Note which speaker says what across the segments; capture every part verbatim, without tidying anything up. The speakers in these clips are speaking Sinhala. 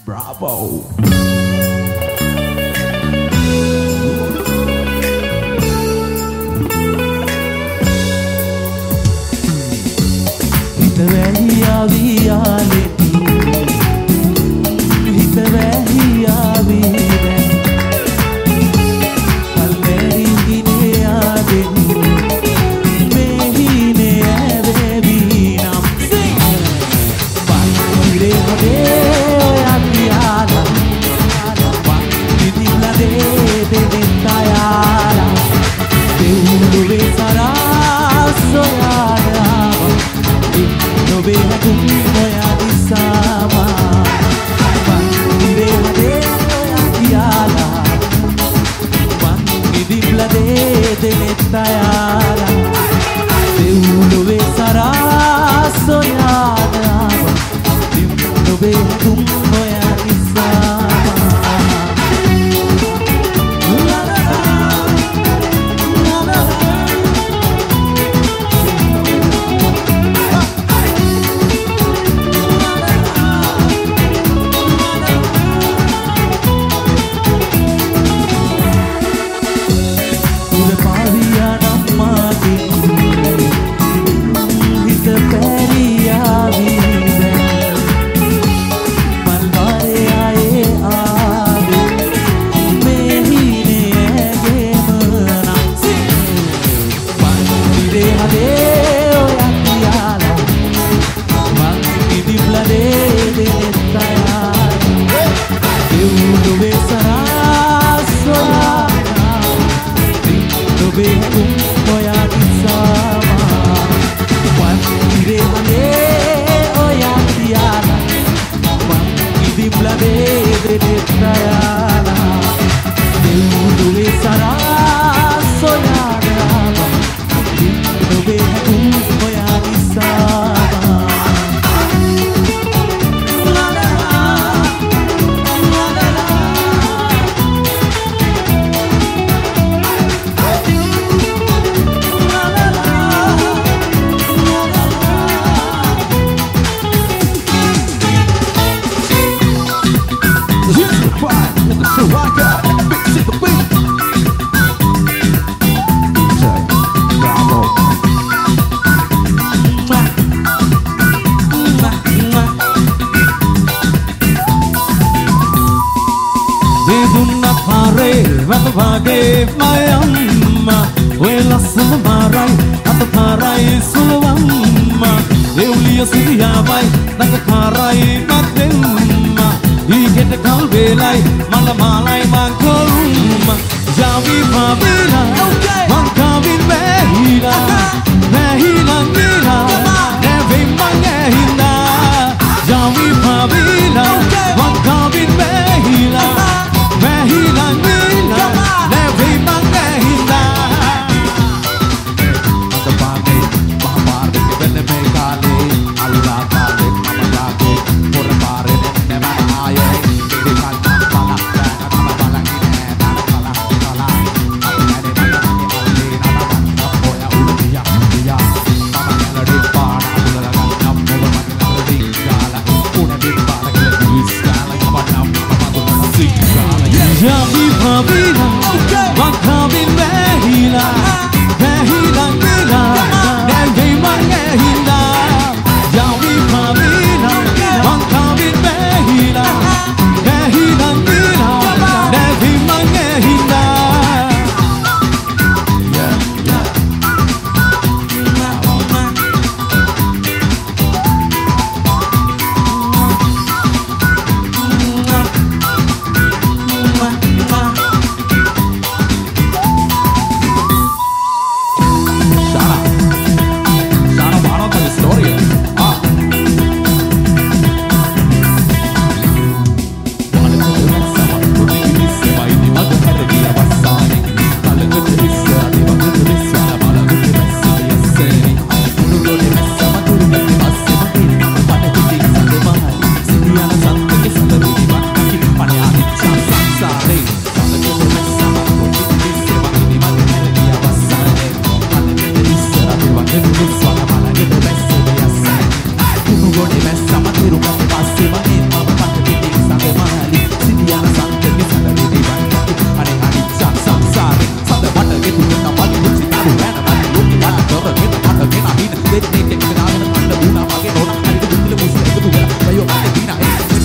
Speaker 1: Bravo.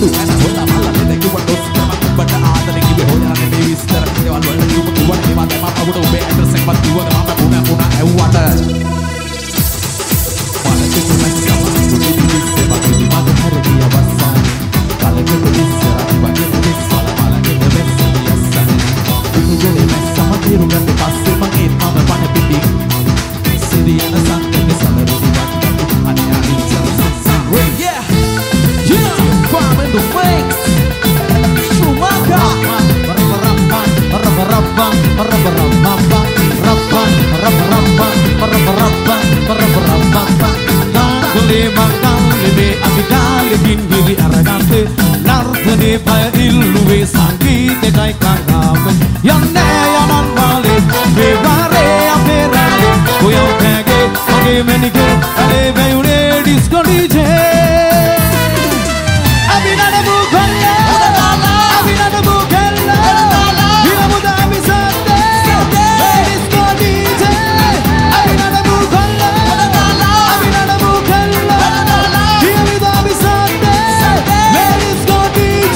Speaker 1: අඩු නැන හොලා මල්ලා දෙක කිව්ව ඩොස් කරමක් උඹට ආදරේ කිව්වේ හොයන්නේ මේ විස්තර ඒවල් වල කිව්ව කිව්ව ඒවා දැන් මම අවුඩ ඔබේ ඇඩ්‍රස් එකවත් කිව්වද මම පුනා පුනා ඇව්වට වලට තුමස් සමස් දුටි දිස්සේ මගේ මගේ හරිය වස්සා කලකට ඉස්සරහ වගේ ඉස්සලා බලන්නේ දෙස්සිය යස්සන දුගලේ මැස්සම තිරුගන්න පස්සේ මගේ මම වන පිටි සිරියන සංකේත සමරුදි වත් අන්‍යා ඉස්සර සසන් yeah yeah bomb in the wings Sumaka Rabba rabba rabba rabba rabba rabba rabba rabba rabba rabba rabba rabba Nangule mangale abidale gindiri aragante Nardane paya illuve sangite kai kangame Yanne yaman vale Vevare aperale Koya pege Mage menike Ale veyune disco D J Abinada bukalla Abinada bukalla Hiramuda abisante Disco D J Abinada bukalla Abinada bukalla Hiramuda abisante Disco D J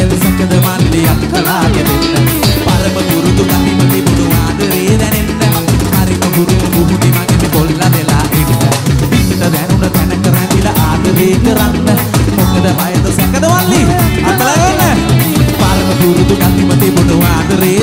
Speaker 1: තෙල් සැකද මල්ලි අක්කලාගේ දෙන්න පරම පුරුදු ගතිම තිබුණු ආදරේ දැනෙන්න හරිම ගුරු මුහුණි මගේ කොල්ලා දෙලා ඉන්න පිටට දැනුණ තැනක රැඳිලා ආදරේ කරන්න මොකද බයද සැකද මල්ලි අක්කලා ගන්න පරම පුරුදු ගතිම තිබුණු ආදරේ